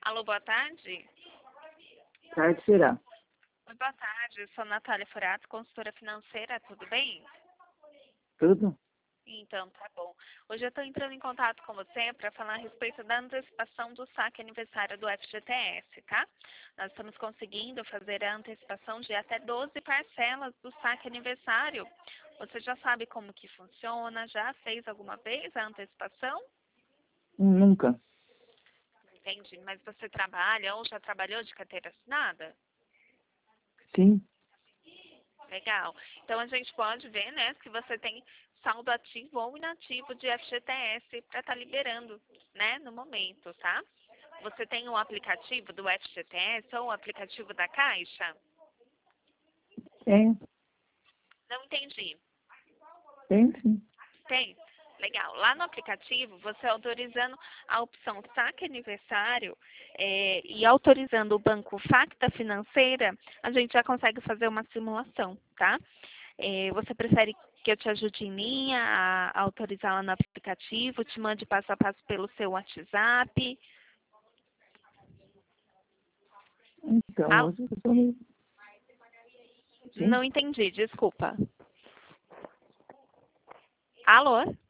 Alô, boa tarde. Tarde será. Oi, boa tarde. Eu sou Natália Furato, consultora financeira, tudo bem? Tudo? Então, tá bom. Hoje eu estou entrando em contato com você para falar a respeito da antecipação do saque aniversário do FGTS, tá? Nós estamos conseguindo fazer a antecipação de até 12 parcelas do saque aniversário. Você já sabe como que funciona? Já fez alguma vez a antecipação? Nunca. Entendi. Mas você trabalha ou já trabalhou de carteira assinada? Sim. Legal. Então a gente pode ver, né, se você tem saldo ativo ou inativo de FGTS para estar liberando, né, no momento, tá? Você tem um aplicativo do FGTS ou um aplicativo da Caixa? Tem. Não entendi. Tem sim. Tem? Legal. Lá no aplicativo, você autorizando a opção saque aniversário e autorizando o banco Facta Financeira, a gente já consegue fazer uma simulação, tá? Você prefere que eu te ajude em linha a autorizar lá no aplicativo, te mande passo a passo pelo seu WhatsApp? Então, Ah, hoje eu tô no... Sim. não entendi, desculpa. Alô?